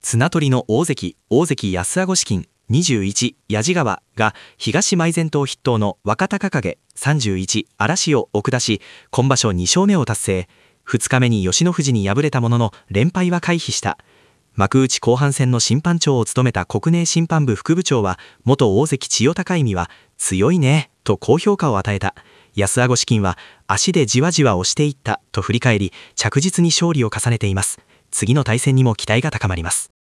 綱取りの大関安顎資金21、矢地川が東埋前島筆頭の若隆景31、嵐を下し、今場所2勝目を達成。2日目に吉野富士に敗れたものの連敗は回避した。幕内後半戦の審判長を務めた国寧審判部副部長は、元大関千代高意味は強いねと高評価を与えた。安顎資金は足でじわじわ押していったと振り返り、着実に勝利を重ねています。次の対戦にも期待が高まります。